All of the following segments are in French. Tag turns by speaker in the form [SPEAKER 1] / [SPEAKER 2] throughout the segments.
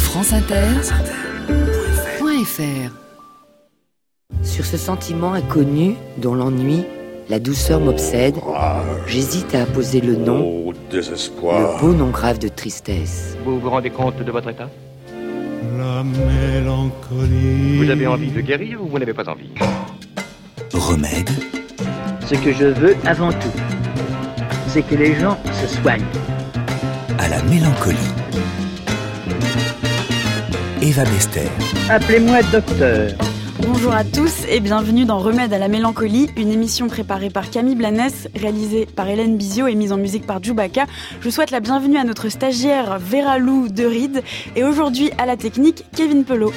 [SPEAKER 1] franceinter.fr. Sur ce sentiment inconnu, dont l'ennui, la douceur m'obsède, j'hésite à apposer le nom, le beau nom grave de tristesse.
[SPEAKER 2] Vous vous rendez compte de votre état ?
[SPEAKER 3] La mélancolie.
[SPEAKER 2] Vous avez envie de guérir ou vous n'avez pas envie ?
[SPEAKER 4] Remède.
[SPEAKER 5] Ce que je veux avant tout, c'est que les gens se soignent.
[SPEAKER 4] À la mélancolie. Eva Bester.
[SPEAKER 5] Appelez-moi docteur.
[SPEAKER 6] Bonjour à tous et bienvenue dans Remède à la mélancolie, une émission préparée par Camille Blanes, réalisée par Hélène Bizio et mise en musique par Djoubaka. Je souhaite la bienvenue à notre stagiaire Vera Lou de Ride et aujourd'hui à la technique Kevin Pelot.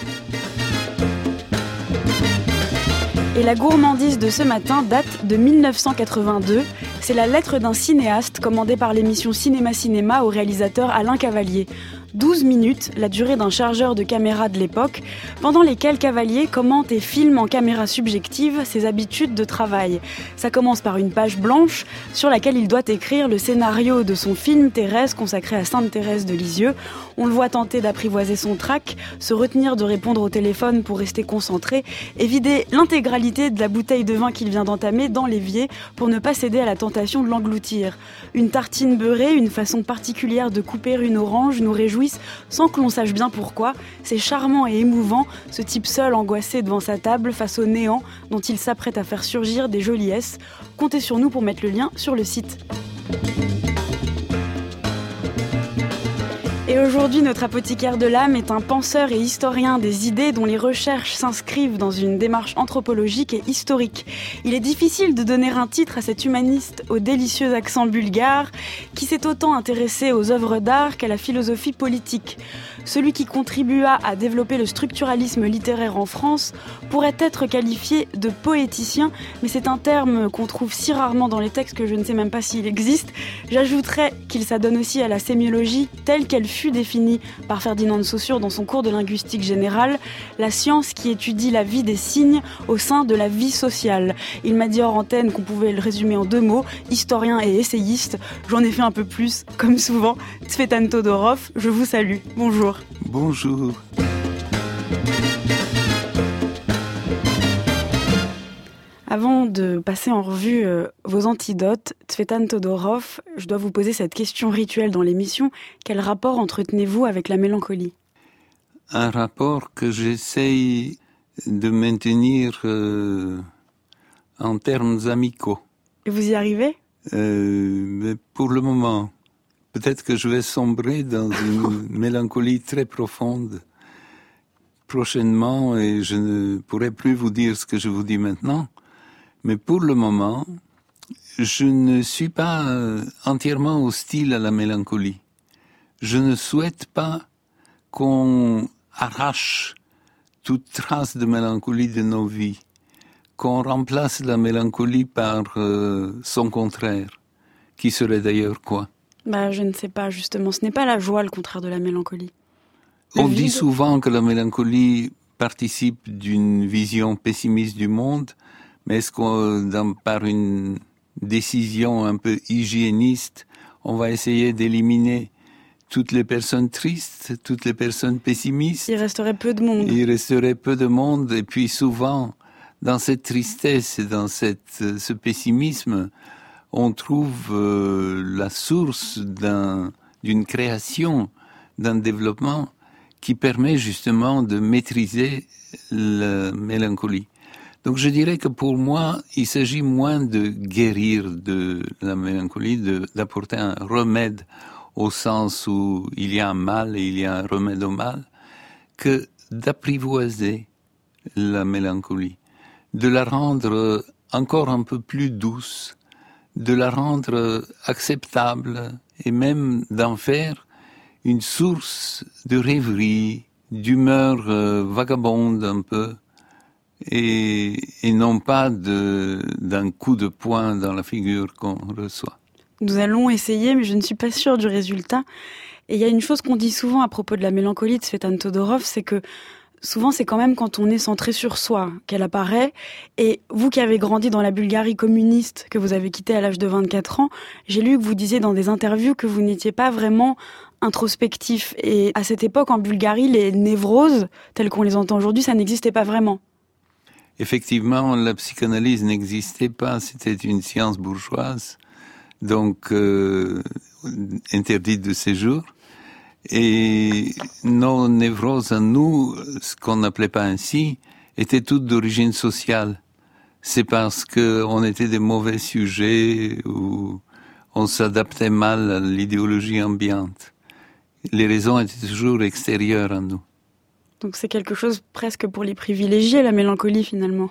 [SPEAKER 6] Et la gourmandise de ce matin date de 1982. C'est la lettre d'un cinéaste commandée par l'émission Cinéma au réalisateur Alain Cavalier. 12 minutes, la durée d'un chargeur de caméra de l'époque, pendant lesquelles Cavalier commente et filme en caméra subjective ses habitudes de travail. Ça commence par une page blanche sur laquelle il doit écrire le scénario de son film Thérèse consacré à Sainte Thérèse de Lisieux. On le voit tenter d'apprivoiser son trac, se retenir de répondre au téléphone pour rester concentré et vider l'intégralité de la bouteille de vin qu'il vient d'entamer dans l'évier pour ne pas céder à la tentation de l'engloutir. Une tartine beurrée, une façon particulière de couper une orange nous réjouit sans que l'on sache bien pourquoi. C'est charmant et émouvant, ce type seul angoissé devant sa table face au néant dont il s'apprête à faire surgir des joliesses. Comptez sur nous pour mettre le lien sur le site. Et aujourd'hui, notre apothicaire de l'âme est un penseur et historien des idées dont les recherches s'inscrivent dans une démarche anthropologique et historique. Il est difficile de donner un titre à cet humaniste au délicieux accent bulgare qui s'est autant intéressé aux œuvres d'art qu'à la philosophie politique. Celui qui contribua à développer le structuralisme littéraire en France pourrait être qualifié de poéticien, mais c'est un terme qu'on trouve si rarement dans les textes que je ne sais même pas s'il existe. J'ajouterais qu'il s'adonne aussi à la sémiologie telle qu'elle fut définie par Ferdinand de Saussure dans son cours de linguistique générale, la science qui étudie la vie des signes au sein de la vie sociale. Il m'a dit hors antenne qu'on pouvait le résumer en 2 mots, historien et essayiste. J'en ai fait un peu plus, comme souvent. Tsvetan Todorov, je vous salue. Bonjour.
[SPEAKER 4] Bonjour.
[SPEAKER 6] Avant de passer en revue vos antidotes, Tsvetan Todorov, je dois vous poser cette question rituelle dans l'émission. Quel rapport entretenez-vous avec la mélancolie ?
[SPEAKER 7] Un rapport que j'essaye de maintenir en termes amicaux.
[SPEAKER 6] Et vous y arrivez ?
[SPEAKER 7] Mais pour le moment. Peut-être que je vais sombrer dans une mélancolie très profonde prochainement et je ne pourrai plus vous dire ce que je vous dis maintenant. Mais pour le moment, je ne suis pas entièrement hostile à la mélancolie. Je ne souhaite pas qu'on arrache toute trace de mélancolie de nos vies, qu'on remplace la mélancolie par son contraire, qui serait d'ailleurs quoi ?
[SPEAKER 6] Je ne sais pas, justement. Ce n'est pas la joie, le contraire de la mélancolie.
[SPEAKER 7] On dit souvent que la mélancolie participe d'une vision pessimiste du monde, mais est-ce qu'on, par une décision un peu hygiéniste, on va essayer d'éliminer toutes les personnes tristes, toutes les personnes pessimistes ?
[SPEAKER 6] Il resterait peu de monde.
[SPEAKER 7] Il resterait peu de monde, et puis souvent, dans cette tristesse et dans ce pessimisme, on trouve la source d'une création, d'un développement qui permet justement de maîtriser la mélancolie. Donc je dirais que pour moi, il s'agit moins de guérir de la mélancolie, d'apporter un remède au sens où il y a un mal et il y a un remède au mal, que d'apprivoiser la mélancolie, de la rendre encore un peu plus douce, de la rendre acceptable et même d'en faire une source de rêverie, d'humeur vagabonde un peu, et non pas d'un coup de poing dans la figure qu'on reçoit.
[SPEAKER 6] Nous allons essayer, mais je ne suis pas sûre du résultat. Et il y a une chose qu'on dit souvent à propos de la mélancolie de Tsvetan Todorov, c'est que souvent, c'est quand même quand on est centré sur soi qu'elle apparaît. Et vous qui avez grandi dans la Bulgarie communiste, que vous avez quittée à l'âge de 24 ans, j'ai lu que vous disiez dans des interviews que vous n'étiez pas vraiment introspectif. Et à cette époque, en Bulgarie, les névroses, telles qu'on les entend aujourd'hui, ça n'existait pas vraiment.
[SPEAKER 7] Effectivement, la psychanalyse n'existait pas, c'était une science bourgeoise, donc interdite de séjour. Et nos névroses à nous, ce qu'on n'appelait pas ainsi, étaient toutes d'origine sociale. C'est parce qu'on était des mauvais sujets ou on s'adaptait mal à l'idéologie ambiante. Les raisons étaient toujours extérieures à nous.
[SPEAKER 6] Donc c'est quelque chose presque pour les privilégiés, la mélancolie finalement.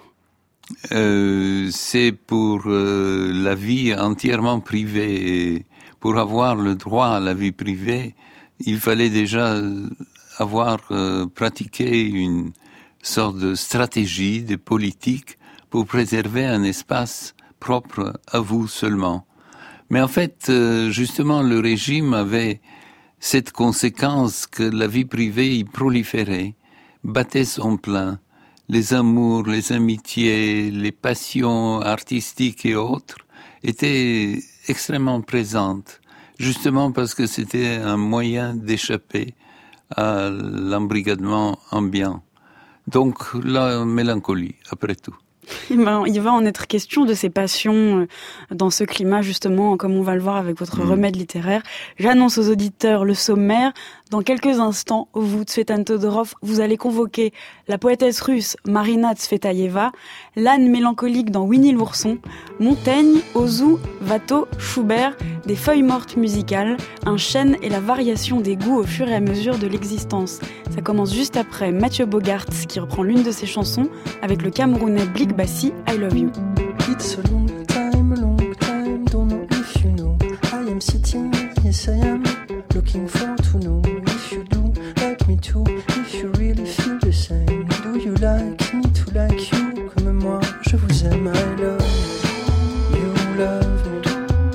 [SPEAKER 7] C'est pour la vie entièrement privée. Et pour avoir le droit à la vie privée, il fallait déjà avoir pratiqué une sorte de stratégie, de politique pour préserver un espace propre à vous seulement. Mais en fait, justement, le régime avait cette conséquence que la vie privée y proliférait, battait son plein. Les amours, les amitiés, les passions artistiques et autres étaient extrêmement présentes, justement parce que c'était un moyen d'échapper à l'embrigadement ambiant. Donc la mélancolie, après tout.
[SPEAKER 6] Il va en être question de ces passions dans ce climat, justement, comme on va le voir avec votre remède littéraire. J'annonce aux auditeurs le sommaire. Dans quelques instants, vous, Tsvetan Todorov, vous allez convoquer la poétesse russe Marina Tsvetaeva, l'âne mélancolique dans Winnie l'ourson, Montaigne, Ozu, Watteau, Schubert, des feuilles mortes musicales, un chêne et la variation des goûts au fur et à mesure de l'existence. Ça commence juste après Mathieu Bogaerts qui reprend l'une de ses chansons avec le Camerounais Blik Bassi, I Love You.
[SPEAKER 8] It's a long time, don't know if you know. I am sitting, yes I am, looking for to know if you do like me too, if you really feel the same. Do you like me to like you, comme moi, je vous aime, I love you, you love me,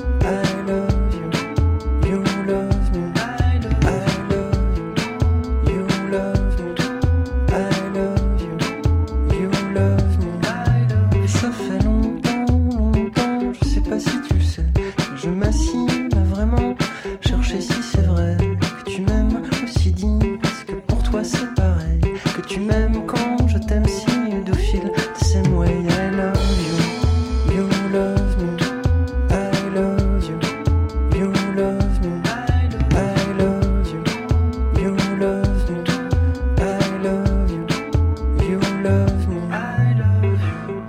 [SPEAKER 8] I love you, you love me, I love you, you love me, I love you, you love me. Ça fait longtemps, je sais pas si tu sais, que je m'assis là vraiment, chercher si c'est vrai, que tu m'aimes aussi dit, parce que pour toi c'est pareil, que tu m'aimes quand je t'aime si de fil, the same way I love you, you love me, I love you, you love me, I love you, you love me, I love you, you love me, I love you.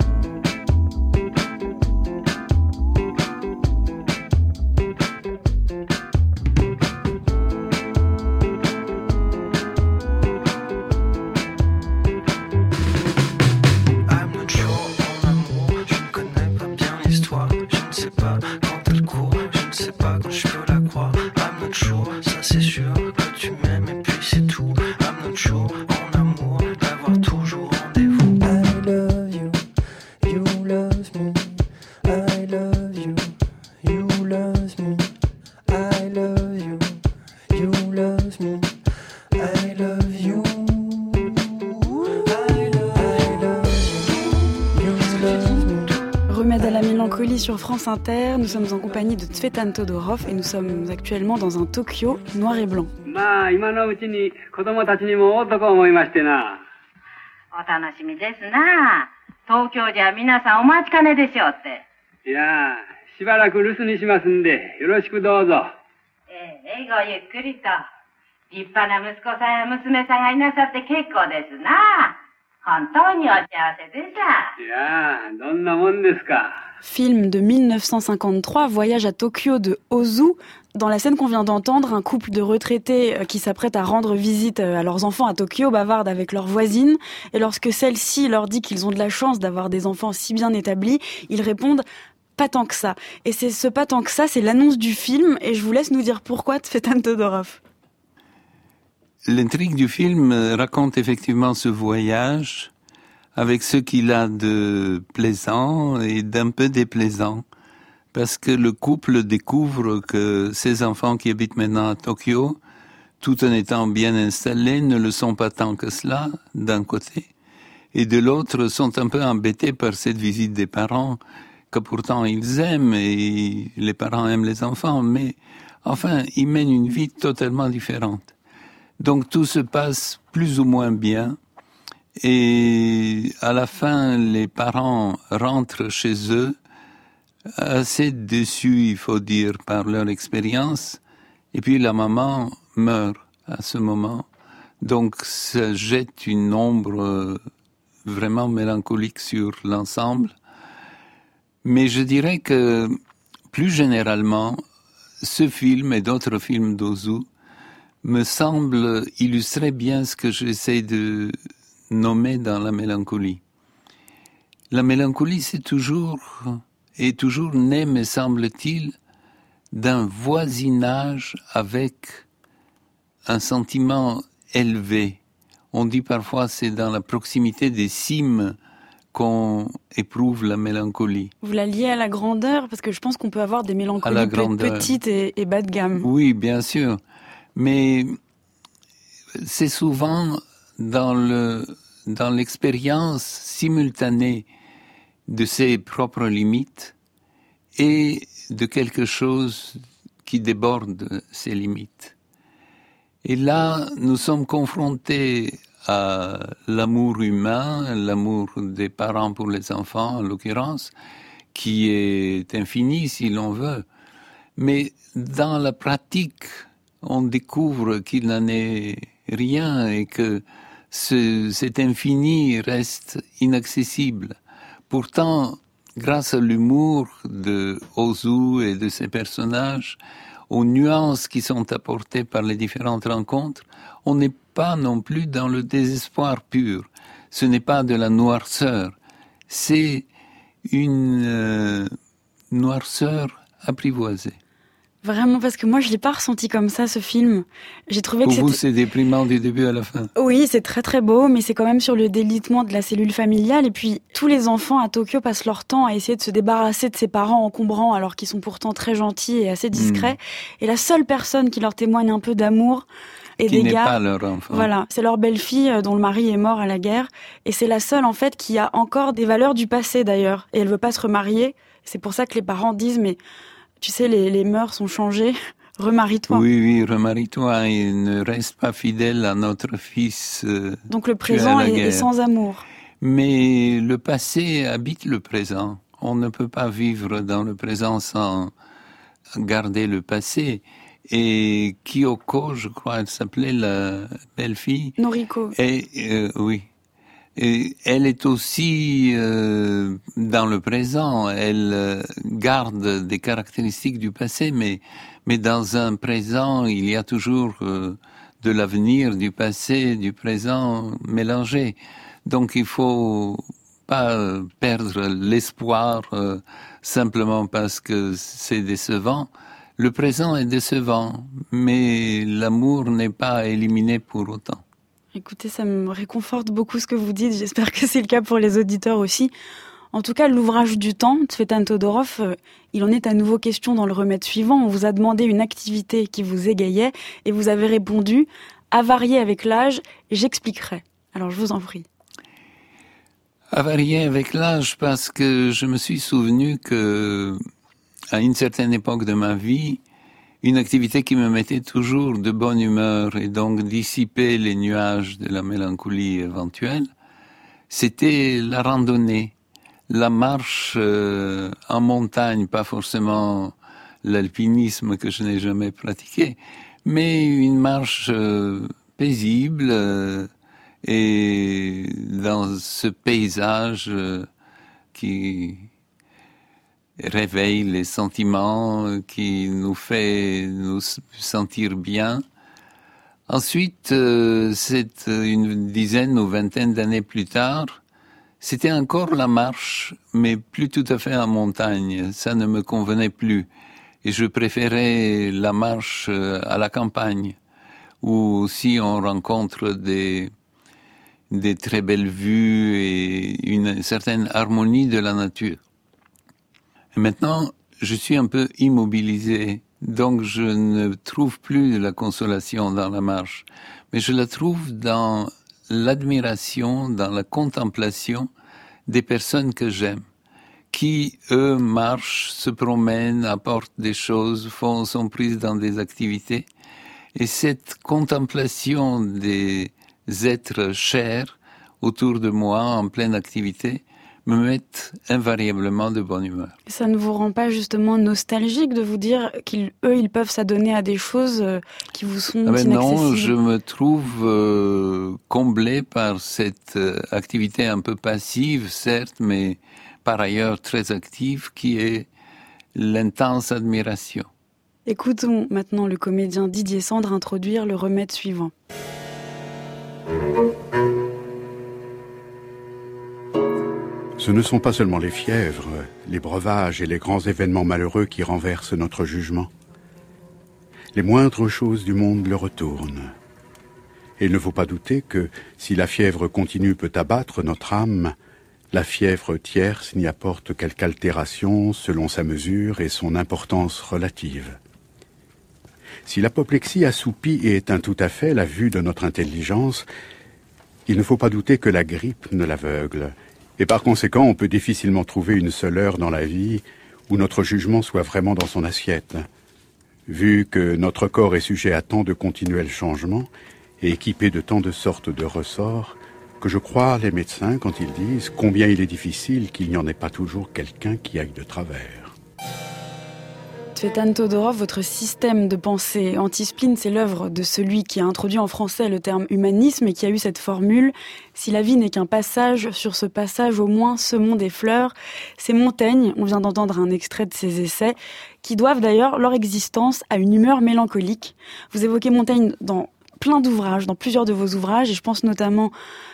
[SPEAKER 8] I'm not sure en amour, je ne connais pas bien l'histoire, je ne sais pas quand elle court, je ne sais pas quand je peux la croire. I'm not sure, ça c'est sûr, que tu m'aimes et puis c'est tout. I'm not sure en amour, d'avoir toujours rendez-vous. I love you, you love me, I love you, you love me, I love you, you love me, I love you.
[SPEAKER 6] Remède à la mélancolie sur France Inter, nous sommes en compagnie de Tsvetan Todorov et nous sommes actuellement dans un Tokyo noir et blanc.
[SPEAKER 9] まあ今のうちに子供たちにも会うとこ思いましてな。
[SPEAKER 10] お楽しみですな。東京じゃ皆さんお待ちかねでしょうって。
[SPEAKER 9] いやしばらく留守にしますんでよろしくどうぞ。
[SPEAKER 10] ごゆっくりと。立派な息子さんや娘さんがいなさって結構ですな。本当にお幸せでさ。
[SPEAKER 9] いやどんなもんですか。
[SPEAKER 6] Film de 1953, Voyage à Tokyo de Ozu. Dans la scène qu'on vient d'entendre, un couple de retraités qui s'apprête à rendre visite à leurs enfants à Tokyo bavardent avec leur voisine. Et lorsque celle-ci leur dit qu'ils ont de la chance d'avoir des enfants si bien établis, ils répondent « pas tant que ça ». Et c'est ce « pas tant que ça », c'est l'annonce du film. Et je vous laisse nous dire pourquoi, Tsvetan Todorov.
[SPEAKER 7] L'intrigue du film raconte effectivement ce voyage avec ce qu'il a de plaisant et d'un peu déplaisant. Parce que le couple découvre que ses enfants qui habitent maintenant à Tokyo, tout en étant bien installés, ne le sont pas tant que cela, d'un côté. Et de l'autre, sont un peu embêtés par cette visite des parents, que pourtant ils aiment, et les parents aiment les enfants. Mais Enfin, ils mènent une vie totalement différente. Donc tout se passe plus ou moins bien. Et à la fin, les parents rentrent chez eux, assez déçus, il faut dire, par leur expérience. Et puis la maman meurt à ce moment. Donc ça jette une ombre vraiment mélancolique sur l'ensemble. Mais je dirais que, plus généralement, ce film et d'autres films d'Ozu me semblent illustrer bien ce que j'essaie de nommer dans la mélancolie. La mélancolie, est toujours né, me semble-t-il, d'un voisinage avec un sentiment élevé. On dit parfois c'est dans la proximité des cimes qu'on éprouve la mélancolie.
[SPEAKER 6] Vous la liez à la grandeur, parce que je pense qu'on peut avoir des mélancolies petites et bas de gamme.
[SPEAKER 7] Oui, bien sûr. Mais c'est souvent dans l'expérience simultanée de ses propres limites et de quelque chose qui déborde ses limites. Et là, nous sommes confrontés à l'amour humain, l'amour des parents pour les enfants, en l'occurrence, qui est infini si l'on veut. Mais dans la pratique, on découvre qu'il n'en est rien et que cet infini reste inaccessible. Pourtant, grâce à l'humour de Ozu et de ses personnages, aux nuances qui sont apportées par les différentes rencontres, on n'est pas non plus dans le désespoir pur. Ce n'est pas de la noirceur. C'est une noirceur apprivoisée.
[SPEAKER 6] Vraiment, parce que moi, je l'ai pas ressenti comme ça, ce film. J'ai trouvé
[SPEAKER 7] que vous, c'est déprimant du début à la fin.
[SPEAKER 6] Oui, c'est très très beau, mais c'est quand même sur le délitement de la cellule familiale. Et puis, tous les enfants à Tokyo passent leur temps à essayer de se débarrasser de ses parents encombrants, alors qu'ils sont pourtant très gentils et assez discrets. Et la seule personne qui leur témoigne un peu d'amour et
[SPEAKER 7] qui
[SPEAKER 6] d'égard,
[SPEAKER 7] n'est pas leur enfant.
[SPEAKER 6] Voilà, c'est leur belle-fille dont le mari est mort à la guerre. Et c'est la seule, en fait, qui a encore des valeurs du passé, d'ailleurs. Et elle veut pas se remarier. C'est pour ça que les parents disent, mais tu sais, les mœurs sont changées, remarie-toi.
[SPEAKER 7] Oui, remarie-toi et ne reste pas fidèle à notre fils.
[SPEAKER 6] Donc le présent est sans amour.
[SPEAKER 7] Mais le passé habite le présent. On ne peut pas vivre dans le présent sans garder le passé. Et Kyoko, je crois, elle s'appelait la belle-fille.
[SPEAKER 6] Noriko.
[SPEAKER 7] Et oui. Et elle est aussi dans le présent. Elle garde des caractéristiques du passé, mais dans un présent, il y a toujours de l'avenir, du passé, du présent mélangés. Donc il faut pas perdre l'espoir simplement parce que c'est décevant. Le présent est décevant, mais l'amour n'est pas éliminé pour autant.
[SPEAKER 6] Écoutez, ça me réconforte beaucoup ce que vous dites. J'espère que c'est le cas pour les auditeurs aussi. En tout cas, l'ouvrage du temps, Tsvetan Todorov, il en est à nouveau question dans le remède suivant. On vous a demandé une activité qui vous égayait et vous avez répondu « à varier avec l'âge, j'expliquerai ». Alors, je vous en prie.
[SPEAKER 7] À varier avec l'âge parce que je me suis souvenu que, à une certaine époque de ma vie, une activité qui me mettait toujours de bonne humeur et donc dissipait les nuages de la mélancolie éventuelle, c'était la randonnée, la marche en montagne, pas forcément l'alpinisme que je n'ai jamais pratiqué, mais une marche paisible et dans ce paysage qui réveille les sentiments, qui nous fait nous sentir bien. Ensuite, c'est une dizaine ou vingtaine d'années plus tard, c'était encore la marche, mais plus tout à fait en montagne. Ça ne me convenait plus. Et je préférais la marche à la campagne, où aussi on rencontre des très belles vues et une certaine harmonie de la nature. Et maintenant, je suis un peu immobilisé, donc je ne trouve plus de la consolation dans la marche, mais je la trouve dans l'admiration, dans la contemplation des personnes que j'aime, qui, eux, marchent, se promènent, apportent des choses, sont prises dans des activités. Et cette contemplation des êtres chers autour de moi, en pleine activité, me mettent invariablement de bonne humeur.
[SPEAKER 6] Ça ne vous rend pas justement nostalgique de vous dire qu'ils peuvent s'adonner à des choses qui vous sont inaccessibles?
[SPEAKER 7] Non, je me trouve comblé par cette activité un peu passive, certes, mais par ailleurs très active, qui est l'intense admiration.
[SPEAKER 6] Écoutons maintenant le comédien Didier Sandre introduire le remède suivant.
[SPEAKER 11] Ce ne sont pas seulement les fièvres, les breuvages et les grands événements malheureux qui renversent notre jugement. Les moindres choses du monde le retournent. Et il ne faut pas douter que, si la fièvre continue peut abattre notre âme, la fièvre tierce n'y apporte quelque altération selon sa mesure et son importance relative. Si l'apoplexie assoupit et éteint tout à fait la vue de notre intelligence, il ne faut pas douter que la grippe ne l'aveugle. Et par conséquent, on peut difficilement trouver une seule heure dans la vie où notre jugement soit vraiment dans son assiette. Vu que notre corps est sujet à tant de continuels changements et équipé de tant de sortes de ressorts, que je crois les médecins quand ils disent combien il est difficile qu'il n'y en ait pas toujours quelqu'un qui aille de travers.
[SPEAKER 6] Tsvetan Todorov, votre système de pensée anti-spleen, c'est l'œuvre de celui qui a introduit en français le terme humanisme et qui a eu cette formule « Si la vie n'est qu'un passage, sur ce passage au moins semons des fleurs ». C'est Montaigne, on vient d'entendre un extrait de ses essais, qui doivent d'ailleurs leur existence à une humeur mélancolique. Vous évoquez Montaigne dans plein d'ouvrages, dans plusieurs de vos ouvrages, et je pense notamment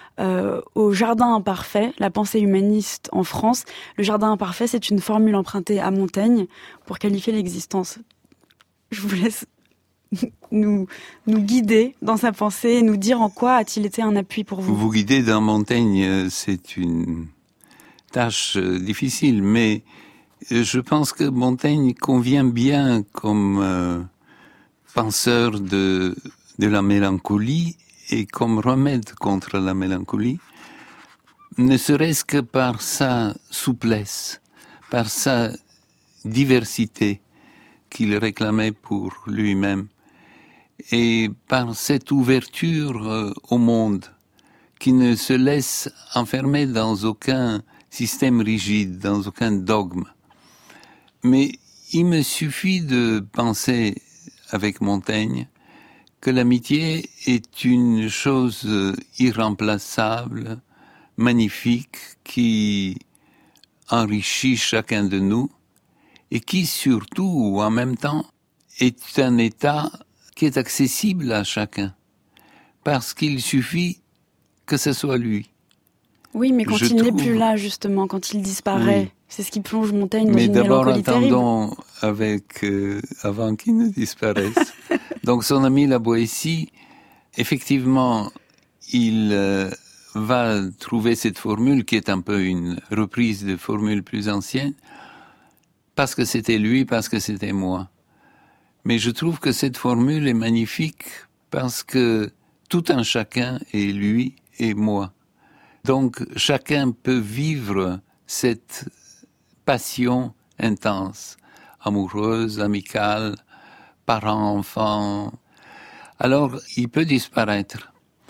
[SPEAKER 6] au Jardin imparfait, la pensée humaniste en France. Le Jardin imparfait, c'est une formule empruntée à Montaigne pour qualifier l'existence. Je vous laisse nous guider dans sa pensée et nous dire en quoi a-t-il été un appui pour vous.
[SPEAKER 7] Vous guider dans Montaigne, c'est une tâche difficile, mais je pense que Montaigne convient bien comme penseur de la mélancolie et comme remède contre la mélancolie, ne serait-ce que par sa souplesse, par sa diversité qu'il réclamait pour lui-même, et par cette ouverture au monde qui ne se laisse enfermer dans aucun système rigide, dans aucun dogme. Mais il me suffit de penser avec Montaigne que l'amitié est une chose irremplaçable, magnifique, qui enrichit chacun de nous et qui surtout, ou en même temps, est un état qui est accessible à chacun, parce qu'il suffit que ce soit lui.
[SPEAKER 6] Oui, mais quand il n'est plus là, justement, quand il disparaît, oui. C'est ce qui plonge Montaigne dans une mélancolie terrible.
[SPEAKER 7] Mais d'abord, attendons avant qu'il ne disparaisse. Donc son ami La Boétie, effectivement, il va trouver cette formule qui est un peu une reprise de formules plus anciennes, parce que c'était lui, parce que c'était moi. Mais je trouve que cette formule est magnifique parce que tout un chacun est lui et moi. Donc chacun peut vivre cette passion intense, amoureuse, amicale, parent-enfant. Alors il peut disparaître,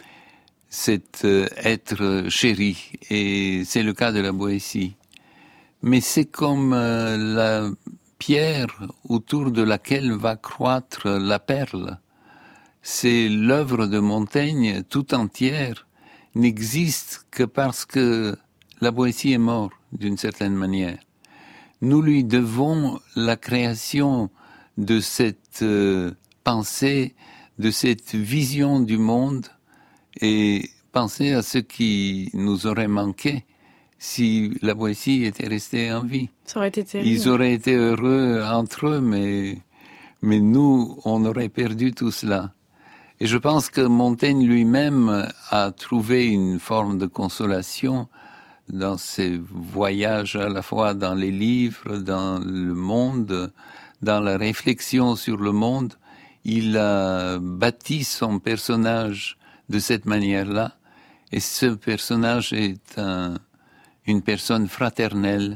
[SPEAKER 7] cet être chéri, et c'est le cas de La Boétie. Mais c'est comme la pierre autour de laquelle va croître la perle. C'est l'œuvre de Montaigne tout entière n'existe que parce que La Boétie est mort d'une certaine manière. Nous lui devons la création de cette pensée, de cette vision du monde, et penser à ce qui nous aurait manqué si La Boétie était restée en vie.
[SPEAKER 6] Ça aurait été terrible.
[SPEAKER 7] Ils auraient été heureux entre eux, mais nous, on aurait perdu tout cela. Et je pense que Montaigne lui-même a trouvé une forme de consolation dans ses voyages, à la fois dans les livres, dans le monde, dans la réflexion sur le monde. Il a bâti son personnage de cette manière-là, et ce personnage est une personne fraternelle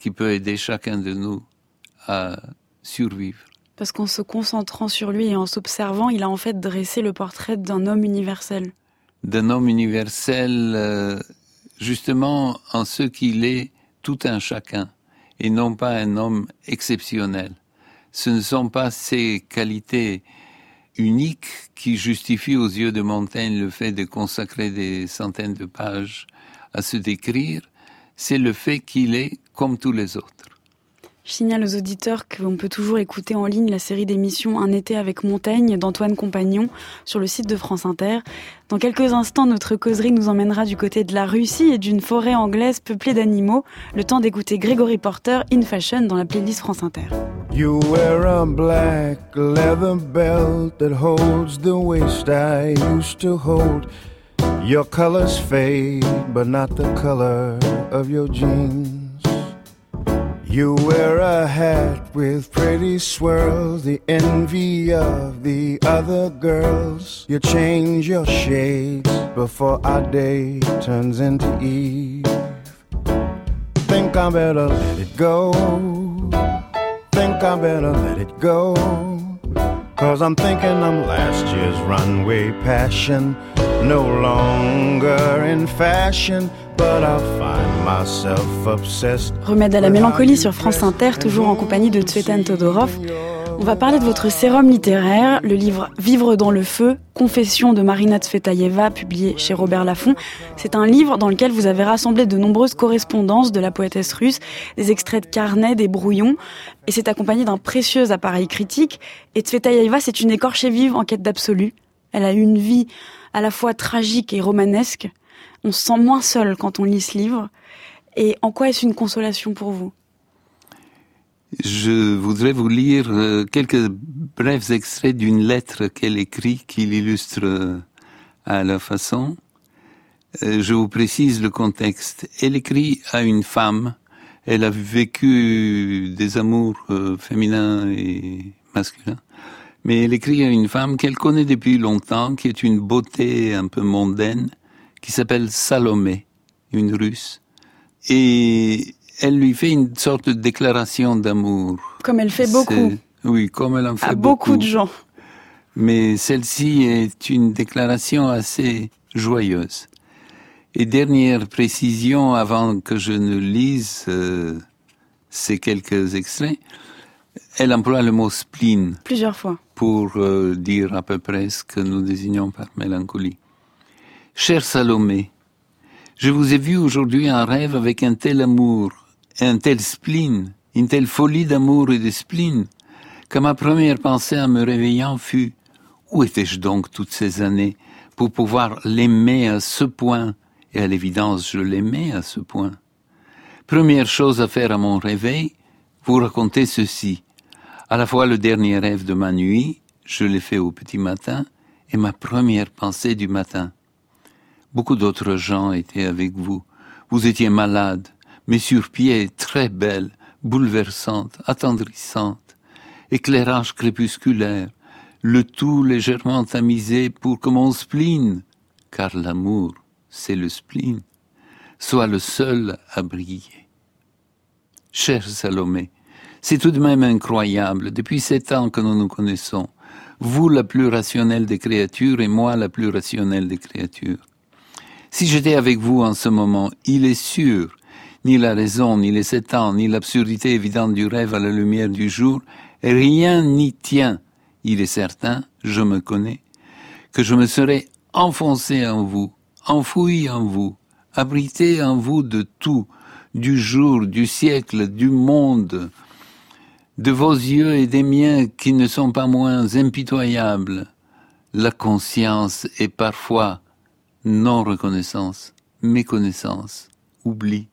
[SPEAKER 7] qui peut aider chacun de nous à survivre.
[SPEAKER 6] Parce qu'en se concentrant sur lui et en s'observant, il a en fait dressé le portrait d'un homme universel.
[SPEAKER 7] D'un homme universel, justement en ce qu'il est tout un chacun, et non pas un homme exceptionnel. Ce ne sont pas ces qualités uniques qui justifient aux yeux de Montaigne le fait de consacrer des centaines de pages à se décrire, c'est le fait qu'il est comme tous les autres.
[SPEAKER 6] Je signale aux auditeurs qu'on peut toujours écouter en ligne la série d'émissions Un été avec Montaigne d'Antoine Compagnon sur le site de France Inter. Dans quelques instants, notre causerie nous emmènera du côté de la Russie et d'une forêt anglaise peuplée d'animaux. Le temps d'écouter Gregory Porter, In Fashion, dans la playlist France Inter.
[SPEAKER 12] You wear a black leather belt that holds the waist I used to hold. Your colors fade, but not the color of your jeans. You wear a hat with pretty swirls, the envy of the other girls. You change your shades before our day turns into eve. Think I better let it go. Think I better let it go. 'Cause I'm thinking I'm last year's runway passion. No longer in fashion, but I'll find myself obsessed.
[SPEAKER 6] Remède à la mélancolie sur France Inter, toujours en compagnie de Tsvetan Todorov. On va parler de votre sérum littéraire, le livre Vivre dans le feu, Confession de Marina Tsvetaeva, publié chez Robert Laffont. C'est un livre dans lequel vous avez rassemblé de nombreuses correspondances de la poétesse russe, des extraits de carnets, des brouillons, et c'est accompagné d'un précieux appareil critique. Et Tsvetaeva, c'est une écorchée vive en quête d'absolu. Elle a eu une vie à la fois tragique et romanesque. On se sent moins seul quand on lit ce livre. Et en quoi est-ce une consolation pour vous ?
[SPEAKER 7] Je voudrais vous lire quelques brefs extraits d'une lettre qu'elle écrit qui l'illustre à la façon. Je vous précise le contexte. Elle écrit à une femme. Elle a vécu des amours féminins et masculins. Mais elle écrit à une femme qu'elle connaît depuis longtemps, qui est une beauté un peu mondaine, qui s'appelle Salomé, une Russe. Et elle lui fait une sorte de déclaration d'amour.
[SPEAKER 6] Comme elle fait beaucoup.
[SPEAKER 7] Oui, comme elle en fait
[SPEAKER 6] à beaucoup de gens.
[SPEAKER 7] Mais celle-ci est une déclaration assez joyeuse. Et dernière précision, avant que je ne lise ces quelques extraits, elle emploie le mot spleen.
[SPEAKER 6] Plusieurs fois.
[SPEAKER 7] Pour dire à peu près ce que nous désignons par mélancolie. Chère Salomé, je vous ai vu aujourd'hui en rêve avec un tel amour, un tel spleen, une telle folie d'amour et de spleen, que ma première pensée en me réveillant fut « Où étais-je donc toutes ces années pour pouvoir l'aimer à ce point ?» Et à l'évidence, je l'aimais à ce point. Première chose à faire à mon réveil, vous raconter ceci. À la fois le dernier rêve de ma nuit, je l'ai fait au petit matin, et ma première pensée du matin. Beaucoup d'autres gens étaient avec vous. Vous étiez malade, mais sur pied, très belle, bouleversante, attendrissante. Éclairage crépusculaire, le tout légèrement tamisé pour que mon spleen, car l'amour, c'est le spleen, soit le seul à briller. Chère Salomé, c'est tout de même incroyable, depuis 7 ans que nous nous connaissons, vous la plus rationnelle des créatures et moi la plus rationnelle des créatures. Si j'étais avec vous en ce moment, il est sûr, ni la raison, ni les 7 ans, ni l'absurdité évidente du rêve à la lumière du jour, rien n'y tient. Il est certain, je me connais, que je me serais enfoncé en vous, enfoui en vous, abrité en vous de tout, du jour, du siècle, du monde, de vos yeux et des miens qui ne sont pas moins impitoyables. La conscience est parfois non-reconnaissance, méconnaissance, oubli.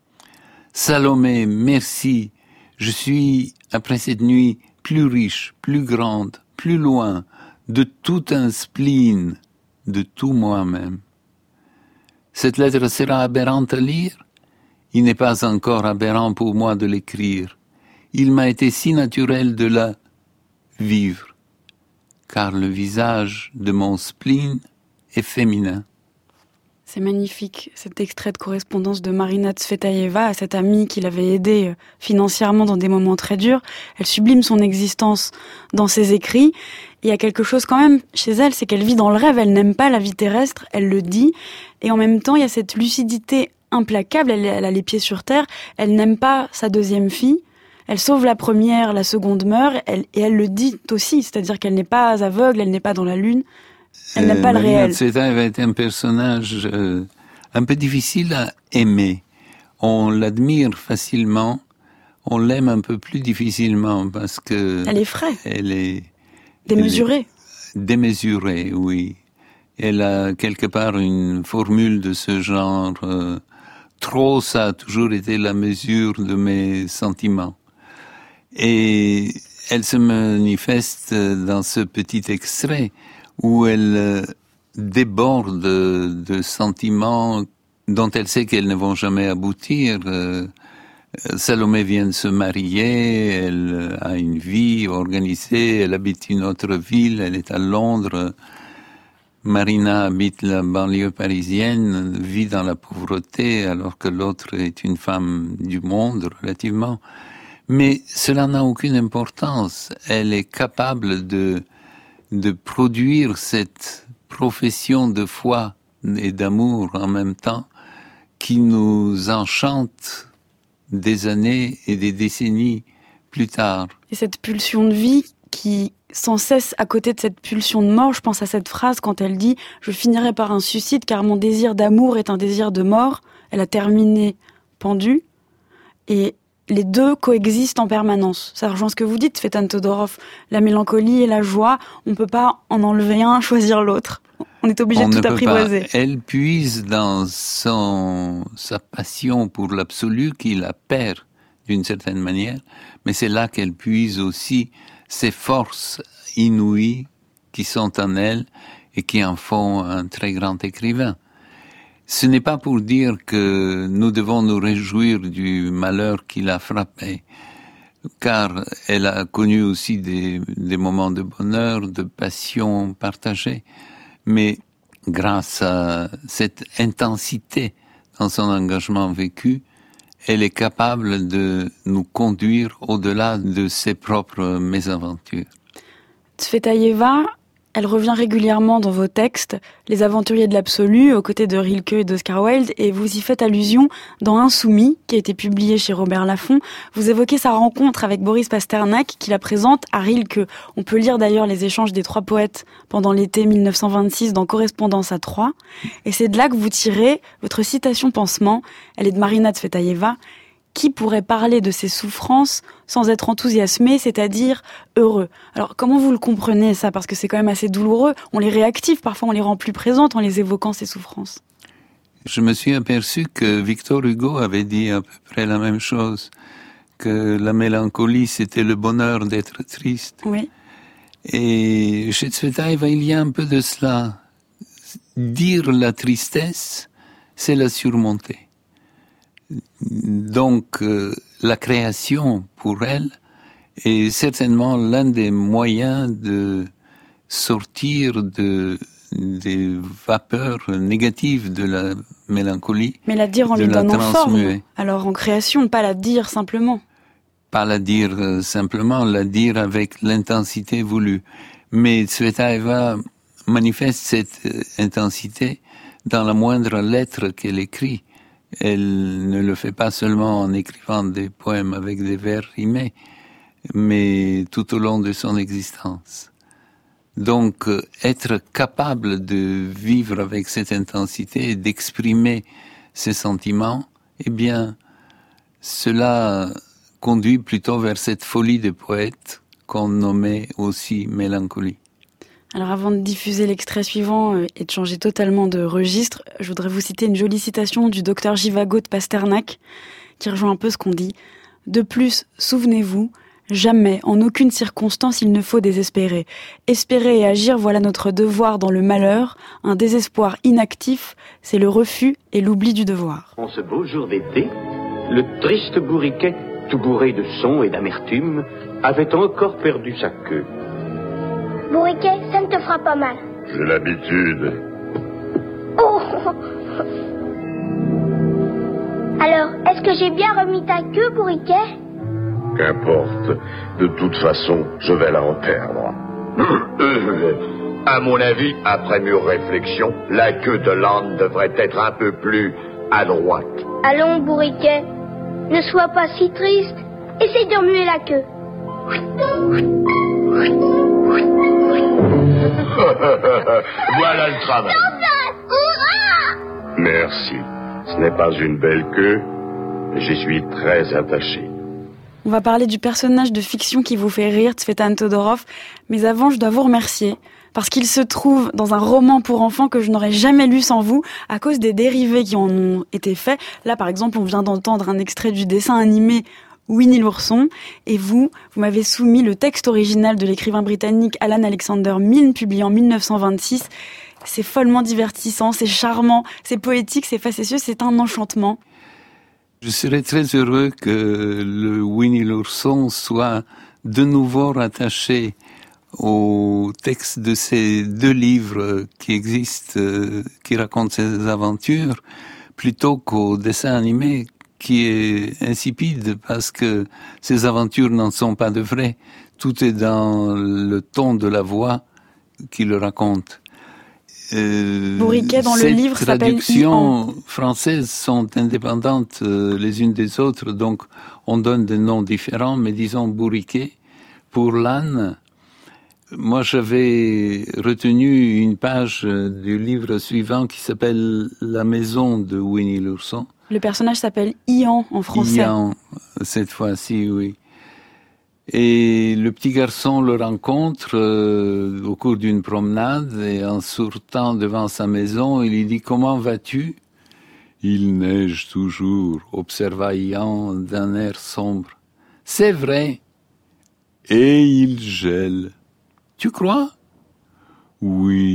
[SPEAKER 7] Salomé, merci, je suis, après cette nuit, plus riche, plus grande, plus loin, de tout un spleen, de tout moi-même. Cette lettre sera aberrante à lire? Il n'est pas encore aberrant pour moi de l'écrire. Il m'a été si naturel de la vivre, car le visage de mon spleen est féminin.
[SPEAKER 6] C'est magnifique, cet extrait de correspondance de Marina Tsvetaeva à cette amie qui l'avait aidée financièrement dans des moments très durs. Elle sublime son existence dans ses écrits. Il y a quelque chose quand même chez elle, c'est qu'elle vit dans le rêve, elle n'aime pas la vie terrestre, elle le dit. Et en même temps, il y a cette lucidité implacable, elle a les pieds sur terre, elle n'aime pas sa deuxième fille. Elle sauve la première, la seconde meurt, et elle le dit aussi, c'est-à-dire qu'elle n'est pas aveugle, elle n'est pas dans la lune. Elle n'a pas le réel.
[SPEAKER 7] Marina Tsvetaeva est un personnage un peu difficile à aimer. On l'admire facilement, on l'aime un peu plus difficilement parce que...
[SPEAKER 6] Elle est vraie.
[SPEAKER 7] Elle est...
[SPEAKER 6] Démesurée.
[SPEAKER 7] Démesurée, oui. Elle a quelque part une formule de ce genre. Trop, ça a toujours été la mesure de mes sentiments. Et elle se manifeste dans ce petit extrait où elle déborde de sentiments dont elle sait qu'elles ne vont jamais aboutir. Salomé vient de se marier, elle a une vie organisée, elle habite une autre ville, elle est à Londres. Marina habite la banlieue parisienne, vit dans la pauvreté alors que l'autre est une femme du monde relativement. Mais cela n'a aucune importance. Elle est capable de produire cette profession de foi et d'amour en même temps qui nous enchante des années et des décennies plus tard.
[SPEAKER 6] Et cette pulsion de vie qui, sans cesse, à côté de cette pulsion de mort, je pense à cette phrase quand elle dit « Je finirai par un suicide car mon désir d'amour est un désir de mort ». Elle a terminé pendue et les deux coexistent en permanence. Ça rejoint ce que vous dites, Tsvetan Todorov. La mélancolie et la joie, on ne peut pas en enlever un, choisir l'autre. On est obligé de tout apprivoiser.
[SPEAKER 7] Elle puise dans sa passion pour l'absolu, qui la perd d'une certaine manière, mais c'est là qu'elle puise aussi ces forces inouïes qui sont en elle et qui en font un très grand écrivain. Ce n'est pas pour dire que nous devons nous réjouir du malheur qui l'a frappé, car elle a connu aussi des moments de bonheur, de passion partagée, mais grâce à cette intensité dans son engagement vécu, elle est capable de nous conduire au-delà de ses propres mésaventures.
[SPEAKER 6] Tsvetaeva, elle revient régulièrement dans vos textes, Les Aventuriers de l'Absolu, aux côtés de Rilke et d'Oscar Wilde, et vous y faites allusion dans Insoumis, qui a été publié chez Robert Laffont. Vous évoquez sa rencontre avec Boris Pasternak, qui la présente à Rilke. On peut lire d'ailleurs les échanges des trois poètes pendant l'été 1926 dans Correspondance à Troyes. Et c'est de là que vous tirez votre citation pansement. Elle est de Marina Tsvetaeva. Qui pourrait parler de ses souffrances sans être enthousiasmé, c'est-à-dire heureux? Alors, comment vous le comprenez, ça? Parce que c'est quand même assez douloureux. On les réactive, parfois on les rend plus présentes en les évoquant, ces souffrances.
[SPEAKER 7] Je me suis aperçu que Victor Hugo avait dit à peu près la même chose, que la mélancolie, c'était le bonheur d'être triste.
[SPEAKER 6] Oui.
[SPEAKER 7] Et chez Tsvetaeva, il y a un peu de cela. Dire la tristesse, c'est la surmonter. Donc, la création, pour elle, est certainement l'un des moyens de sortir des vapeurs négatives de la mélancolie.
[SPEAKER 6] Mais la dire en lui donnant forme. Alors, en création, pas la dire simplement.
[SPEAKER 7] Pas la dire simplement, la dire avec l'intensité voulue. Mais Tsvetaeva manifeste cette intensité dans la moindre lettre qu'elle écrit. Elle ne le fait pas seulement en écrivant des poèmes avec des vers rimés, mais tout au long de son existence. Donc, être capable de vivre avec cette intensité et d'exprimer ses sentiments, eh bien, cela conduit plutôt vers cette folie des poètes qu'on nommait aussi mélancolie.
[SPEAKER 6] Alors avant de diffuser l'extrait suivant et de changer totalement de registre, je voudrais vous citer une jolie citation du docteur Jivago de Pasternak, qui rejoint un peu ce qu'on dit. « De plus, souvenez-vous, jamais, en aucune circonstance, il ne faut désespérer. Espérer et agir, voilà notre devoir dans le malheur. Un désespoir inactif, c'est le refus et l'oubli du devoir. »
[SPEAKER 13] En ce beau jour d'été, le triste bourriquet, tout bourré de son et d'amertume, avait encore perdu sa queue.
[SPEAKER 14] Bourriquet, ça ne te fera pas mal.
[SPEAKER 15] J'ai l'habitude.
[SPEAKER 14] Oh, Alors, est-ce que j'ai bien remis ta queue, Bourriquet?
[SPEAKER 15] Qu'importe. De toute façon, je vais la reperdre. À mon avis, après mûre réflexion, la queue de l'âne devrait être un peu plus à droite.
[SPEAKER 14] Allons, Bourriquet, ne sois pas si triste. Essaye de remuer la queue.
[SPEAKER 15] Voilà le travail. Merci. Ce n'est pas une belle queue, mais j'y suis très attaché.
[SPEAKER 6] On va parler du personnage de fiction qui vous fait rire, Tsvetan Todorov, mais avant, je dois vous remercier, parce qu'il se trouve dans un roman pour enfants que je n'aurais jamais lu sans vous, à cause des dérivés qui en ont été faits. Là, par exemple, on vient d'entendre un extrait du dessin animé Winnie l'ourson, et vous m'avez soumis le texte original de l'écrivain britannique Alan Alexander Milne, publié en 1926. C'est follement divertissant, c'est charmant, c'est poétique, c'est facétieux, c'est un enchantement.
[SPEAKER 7] Je serais très heureux que le Winnie l'ourson soit de nouveau rattaché au texte de ces 2 livres qui existent, qui racontent ses aventures, plutôt qu'au dessin animé qui est insipide parce que ces aventures n'en sont pas de vraies. Tout est dans le ton de la voix qui le raconte.
[SPEAKER 6] Bourriquet dans le livre s'appelle
[SPEAKER 7] Ces traductions françaises sont indépendantes les unes des autres, donc on donne des noms différents, mais disons Bourriquet. Pour l'âne, moi j'avais retenu une page du livre suivant qui s'appelle La maison de Winnie l'ourson.
[SPEAKER 6] Le personnage s'appelle Ian en français.
[SPEAKER 7] Ian, cette fois-ci, oui. Et le petit garçon le rencontre au cours d'une promenade et en sortant devant sa maison, il lui dit « Comment vas-tu ?» « Il neige toujours », observa Ian d'un air sombre. « C'est vrai. » « Et il gèle. »« Tu crois ?»« Oui, »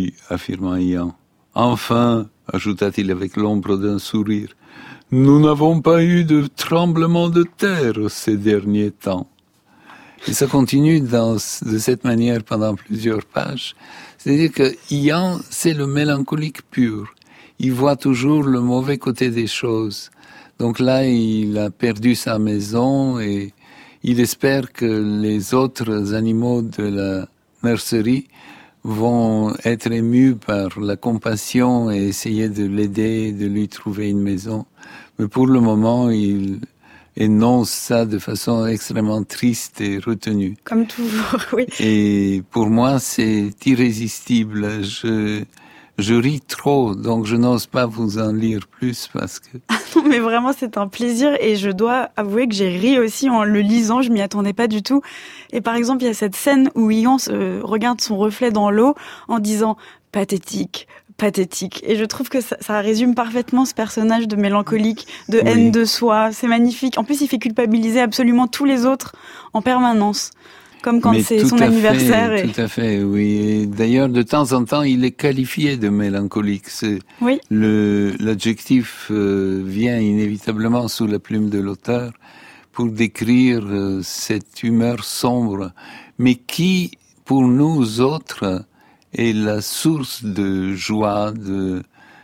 [SPEAKER 7] affirma Ian. « Enfin, » ajouta-t-il avec l'ombre d'un sourire, « nous n'avons pas eu de tremblement de terre ces derniers temps. » Et ça continue de cette manière pendant plusieurs pages. C'est-à-dire que Ian, c'est le mélancolique pur. Il voit toujours le mauvais côté des choses. Donc là, il a perdu sa maison et il espère que les autres animaux de la nurserie vont être émus par la compassion et essayer de l'aider, de lui trouver une maison. Mais pour le moment, il énonce ça de façon extrêmement triste et retenue.
[SPEAKER 6] Comme toujours, oui.
[SPEAKER 7] Et pour moi, c'est irrésistible. Je ris trop, donc je n'ose pas vous en lire plus parce que...
[SPEAKER 6] Non, mais vraiment, c'est un plaisir et je dois avouer que j'ai ri aussi en le lisant, je m'y attendais pas du tout. Et par exemple, il y a cette scène où Ian regarde son reflet dans l'eau en disant « pathétique ». Pathétique. Et je trouve que ça résume parfaitement ce personnage de mélancolique, de haine de soi. C'est magnifique. En plus, il fait culpabiliser absolument tous les autres en permanence. Comme quand c'est son anniversaire.
[SPEAKER 7] Tout à fait, oui. Et d'ailleurs, de temps en temps, il est qualifié de mélancolique.
[SPEAKER 6] Oui.
[SPEAKER 7] L'adjectif vient inévitablement sous la plume de l'auteur pour décrire cette humeur sombre, mais qui, pour nous autres, est la source de joie, de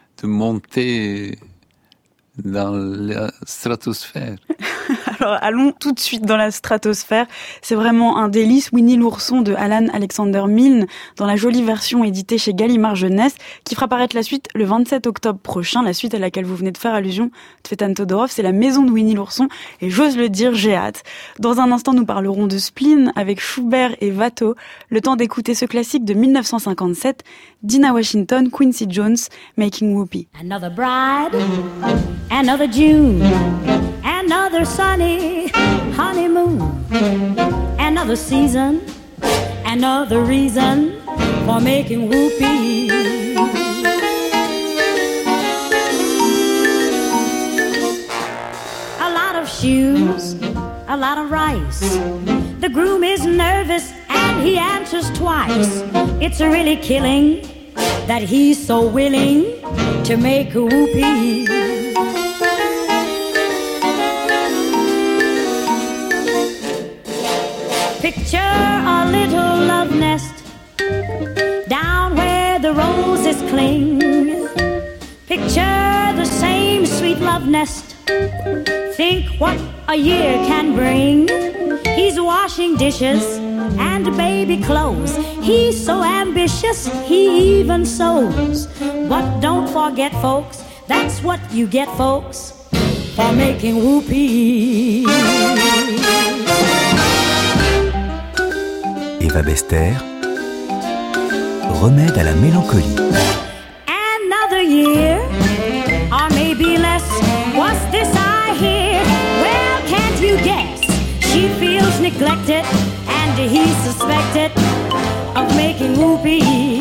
[SPEAKER 7] monter dans la stratosphère.
[SPEAKER 6] Alors allons tout de suite dans la stratosphère. C'est vraiment un délice. Winnie l'ourson de Alan Alexander Milne, dans la jolie version éditée chez Gallimard Jeunesse, qui fera paraître la suite le 27 octobre prochain. La suite à laquelle vous venez de faire allusion, Tsvetan Todorov, c'est La maison de Winnie l'ourson. Et j'ose le dire, j'ai hâte. Dans un instant, nous parlerons de Spleen avec Schubert et Watteau. Le temps d'écouter ce classique de 1957, Dinah Washington, Quincy Jones, Making Whoopi.
[SPEAKER 16] Another bride, another June, another sunny honeymoon, another season, another reason for making whoopee. A lot of shoes, a lot of rice. The groom is nervous and he answers twice. It's really killing that he's so willing to make a whoopee. Picture a little love nest down where the roses cling. Picture sweet love nest. Think what a year can bring. He's washing dishes and baby clothes. He's so ambitious, he even sews. But don't forget, folks, that's what you get, folks, for making whoopee.
[SPEAKER 4] Eva Bester, remède à la mélancolie.
[SPEAKER 16] Another year, or maybe less. What's this I hear? Well, can't you guess? She feels neglected, and he's suspected of making whoopee.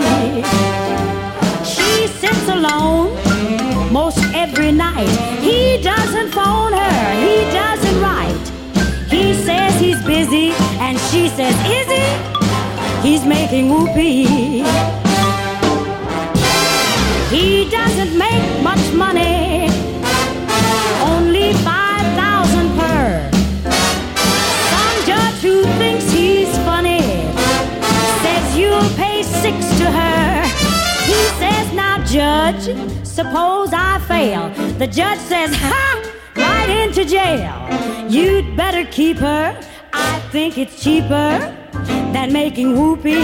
[SPEAKER 16] She sits alone most every night. He doesn't phone her, he doesn't write. He says he's busy, and she says, is he? He's making whoopee. He doesn't make much money, only 5,000 per. Some judge who thinks he's funny says you'll pay 6 to her. He says, now judge, suppose I fail. The judge says, ha, right into jail. You'd better keep her, I think it's cheaper than making whoopee.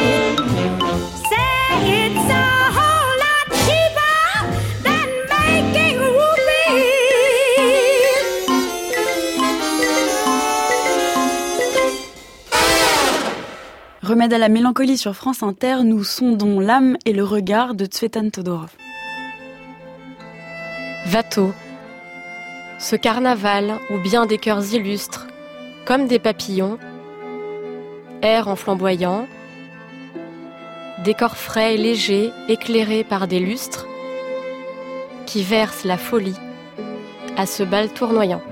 [SPEAKER 16] Say it's a whole lot cheaper than making whoopee.
[SPEAKER 6] Remède à la mélancolie sur France Inter, nous sondons l'âme et le regard de Tsvetan Todorov.
[SPEAKER 17] Watteau, ce carnaval où bien des cœurs illustres, comme des papillons, errent en flamboyant, décor frais et léger éclairé par des lustres qui versent la folie à ce bal tournoyant.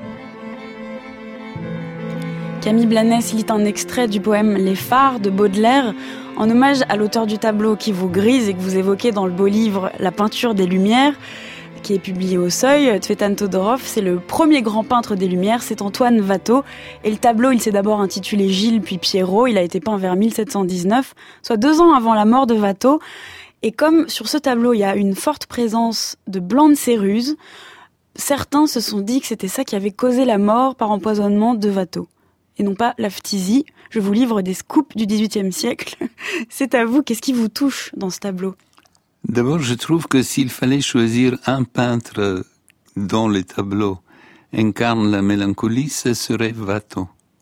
[SPEAKER 6] Camille Blanes lit un extrait du poème Les Phares de Baudelaire en hommage à l'auteur du tableau qui vous grise et que vous évoquez dans le beau livre La peinture des Lumières, qui est publié au Seuil. Tsvetan Todorov, c'est le premier grand peintre des Lumières, c'est Antoine Watteau. Et le tableau, il s'est d'abord intitulé Gilles puis Pierrot. Il a été peint vers 1719, soit 2 ans avant la mort de Watteau. Et comme sur ce tableau, il y a une forte présence de blanc de céruse, certains se sont dit que c'était ça qui avait causé la mort par empoisonnement de Watteau. Et non pas la phtisie. Je vous livre des scoops du XVIIIe siècle. C'est à vous, qu'est-ce qui vous touche dans ce tableau ?
[SPEAKER 7] D'abord, je trouve que s'il fallait choisir un peintre dont les tableaux incarnent la mélancolie, ce serait Watteau,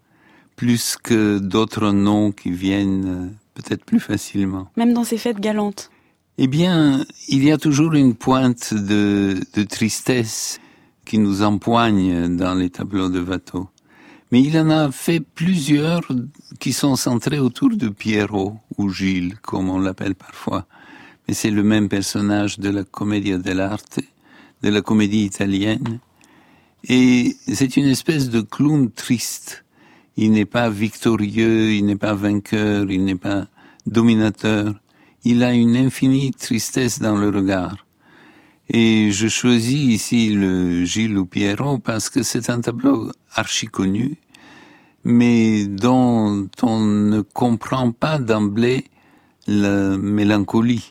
[SPEAKER 7] plus que d'autres noms qui viennent peut-être plus facilement.
[SPEAKER 6] Même dans ses fêtes galantes.
[SPEAKER 7] Eh bien, il y a toujours une pointe de tristesse qui nous empoigne dans les tableaux de Watteau. Mais il en a fait plusieurs qui sont centrés autour de Pierrot, ou Gilles, comme on l'appelle parfois. Mais c'est le même personnage de la Commedia dell'arte, de la comédie italienne. Et c'est une espèce de clown triste. Il n'est pas victorieux, il n'est pas vainqueur, il n'est pas dominateur. Il a une infinie tristesse dans le regard. Et je choisis ici le Gilles ou Pierrot parce que c'est un tableau archi connu, mais dont on ne comprend pas d'emblée la mélancolie.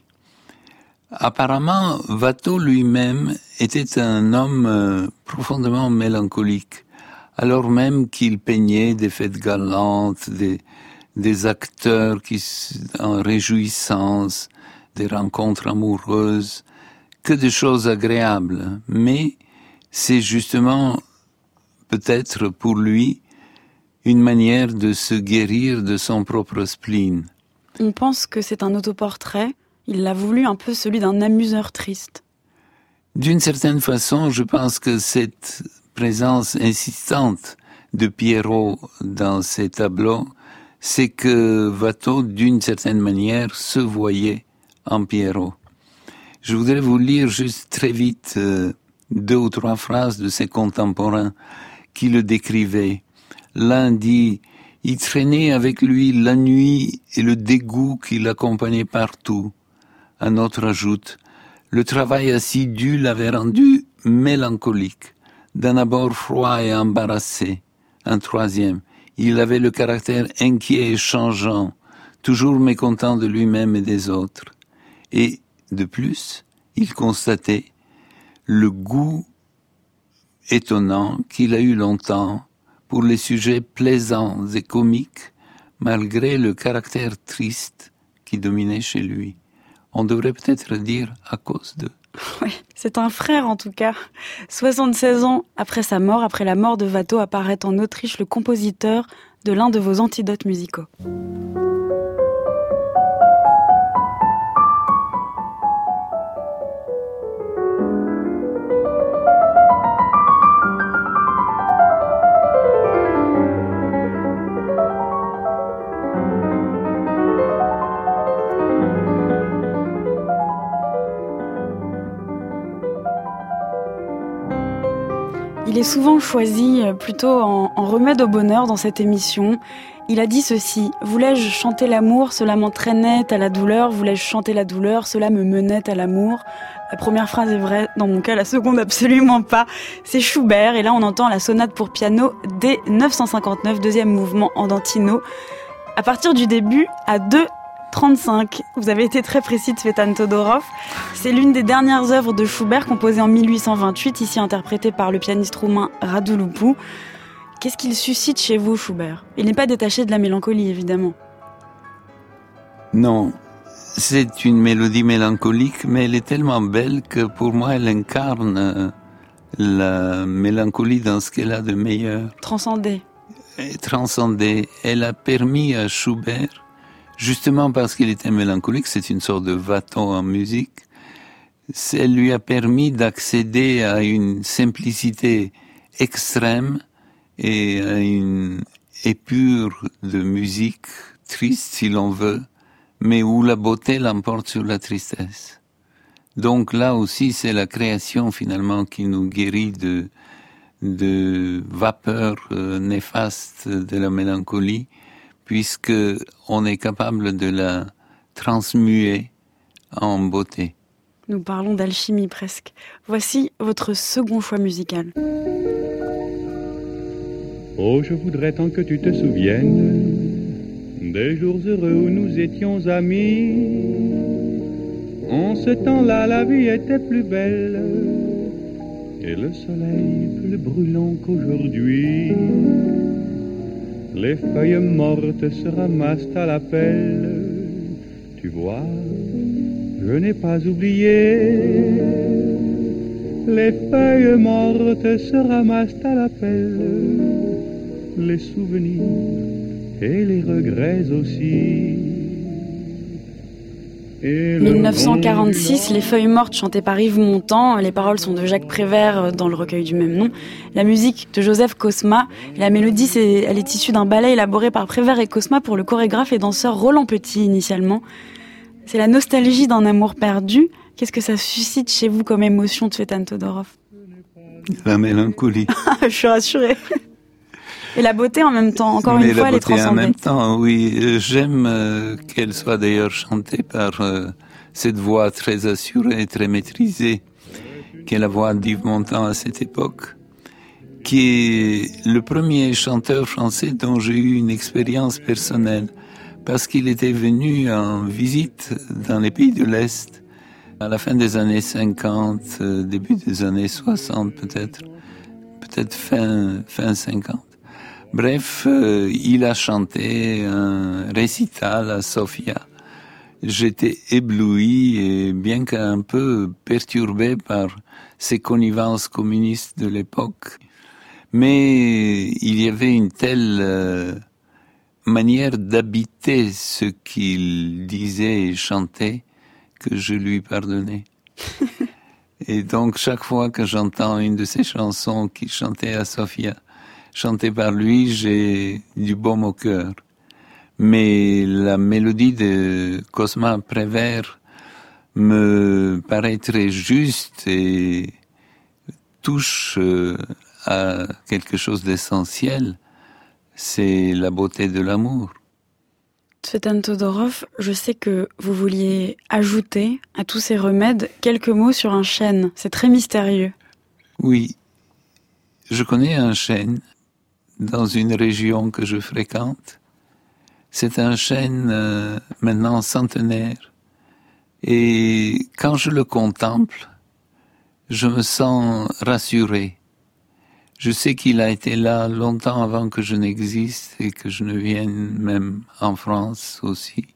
[SPEAKER 7] Apparemment, Watteau lui-même était un homme profondément mélancolique, alors même qu'il peignait des fêtes galantes, des acteurs qui en réjouissance, des rencontres amoureuses, que des choses agréables. Mais c'est justement, peut-être pour lui, une manière de se guérir de son propre spleen.
[SPEAKER 6] On pense que c'est un autoportrait. Il l'a voulu un peu celui d'un amuseur triste.
[SPEAKER 7] D'une certaine façon, je pense que cette présence insistante de Pierrot dans ces tableaux, c'est que Watteau, d'une certaine manière, se voyait en Pierrot. Je voudrais vous lire juste très vite 2 ou 3 phrases de ses contemporains qui le décrivaient. L'un dit « Il traînait avec lui la nuit et le dégoût qui l'accompagnait partout ». Un autre ajoute « Le travail assidu l'avait rendu mélancolique, d'un abord froid et embarrassé ». Un troisième « Il avait le caractère inquiet et changeant, toujours mécontent de lui-même et des autres. » Et de plus, il constatait le goût étonnant qu'il a eu longtemps pour les sujets plaisants et comiques, malgré le caractère triste qui dominait chez lui. On devrait peut-être dire à cause de...
[SPEAKER 6] Oui, c'est un frère en tout cas. 76 ans après sa mort, après la mort de Watteau, apparaît en Autriche le compositeur de l'un de vos antidotes musicaux. Il est souvent choisi plutôt en remède au bonheur dans cette émission. Il a dit ceci: « Voulais-je chanter l'amour, cela m'entraînait à la douleur. Voulais-je chanter la douleur, cela me menait à l'amour. » La première phrase est vraie, dans mon cas, la seconde absolument pas. C'est Schubert, et là on entend la sonate pour piano dès 959, deuxième mouvement andantino. À partir du début, à 2:35. Vous avez été très précis, Tsvetan Todorov. C'est l'une des dernières œuvres de Schubert, composée en 1828, ici interprétée par le pianiste roumain Radu Lupu. Qu'est-ce qu'il suscite chez vous, Schubert ? Il n'est pas détaché de la mélancolie, évidemment.
[SPEAKER 7] Non, c'est une mélodie mélancolique, mais elle est tellement belle que pour moi, elle incarne la mélancolie dans ce qu'elle a de meilleur.
[SPEAKER 6] Transcendée.
[SPEAKER 7] Transcendée. Elle a permis à Schubert, justement parce qu'il était mélancolique, c'est une sorte de Watteau en musique, elle lui a permis d'accéder à une simplicité extrême et à une épure de musique triste, si l'on veut, mais où la beauté l'emporte sur la tristesse. Donc là aussi, c'est la création finalement qui nous guérit de vapeur néfaste de la mélancolie, puisque on est capable de la transmuer en beauté.
[SPEAKER 6] Nous parlons d'alchimie presque. Voici votre second choix musical.
[SPEAKER 3] Oh, je voudrais tant que tu te souviennes des jours heureux où nous étions amis. En ce temps-là, la vie était plus belle et le soleil plus brûlant qu'aujourd'hui. Les feuilles mortes se ramassent à la pelle. Tu vois, je n'ai pas oublié. Les feuilles mortes se ramassent à la pelle. Les souvenirs et les regrets aussi.
[SPEAKER 6] 1946, Les Feuilles mortes, chantées par Yves Montand. Les paroles sont de Jacques Prévert dans le recueil du même nom. La musique de Joseph Cosma. La mélodie, elle est issue d'un ballet élaboré par Prévert et Cosma pour le chorégraphe et danseur Roland Petit initialement. C'est la nostalgie d'un amour perdu. Qu'est-ce que ça suscite chez vous comme émotion, Tsvetan Todorov ?
[SPEAKER 7] La mélancolie.
[SPEAKER 6] Je suis rassurée. Et la beauté en même temps, encore une fois, elle est transcendée.
[SPEAKER 7] En même temps, oui. J'aime qu'elle soit d'ailleurs chantée par cette voix très assurée, très maîtrisée, qui est la voix d'Yves Montand à cette époque, qui est le premier chanteur français dont j'ai eu une expérience personnelle, parce qu'il était venu en visite dans les pays de l'Est, à la fin des années 50, début des années 60 peut-être fin 50. Bref, il a chanté un récital à Sofia. J'étais ébloui et bien qu'un peu perturbé par ces connivences communistes de l'époque. Mais il y avait une telle manière d'habiter ce qu'il disait et chantait que je lui pardonnais. Et donc chaque fois que j'entends une de ces chansons qu'il chantait à Sofia, chantée par lui, j'ai du baume au cœur. Mais la mélodie de Cosma Prévert me paraît très juste et touche à quelque chose d'essentiel. C'est la beauté de l'amour.
[SPEAKER 6] Tsvetan Todorov, je sais que vous vouliez ajouter à tous ces remèdes quelques mots sur un chêne. C'est très mystérieux.
[SPEAKER 7] Oui, je connais un chêne dans une région que je fréquente. C'est un chêne maintenant centenaire. Et quand je le contemple, je me sens rassuré. Je sais qu'il a été là longtemps avant que je n'existe et que je ne vienne même en France aussi.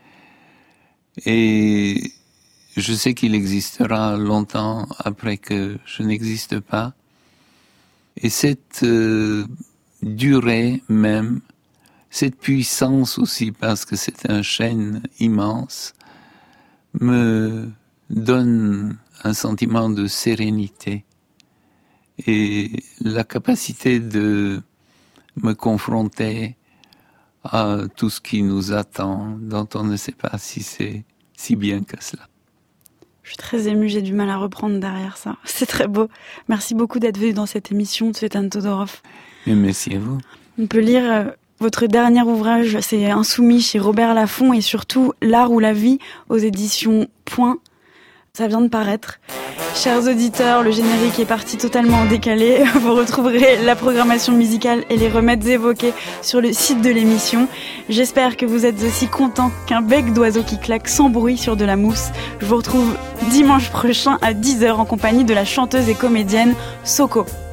[SPEAKER 7] Et je sais qu'il existera longtemps après que je n'existe pas. Et cette durée même, cette puissance aussi, parce que c'est un chêne immense, me donne un sentiment de sérénité et la capacité de me confronter à tout ce qui nous attend, dont on ne sait pas si c'est si bien que cela.
[SPEAKER 6] Je suis très émue, j'ai du mal à reprendre derrière ça. C'est très beau. Merci beaucoup d'être venu dans cette émission, Tsvetan Todorov.
[SPEAKER 7] Et merci à vous.
[SPEAKER 6] On peut lire votre dernier ouvrage, c'est Insoumis chez Robert Laffont et surtout L'art ou la vie aux éditions Point. Ça vient de paraître. Chers auditeurs, le générique est parti totalement en décalé. Vous retrouverez la programmation musicale et les remèdes évoqués sur le site de l'émission. J'espère que vous êtes aussi contents qu'un bec d'oiseau qui claque sans bruit sur de la mousse. Je vous retrouve dimanche prochain à 10h en compagnie de la chanteuse et comédienne Soko.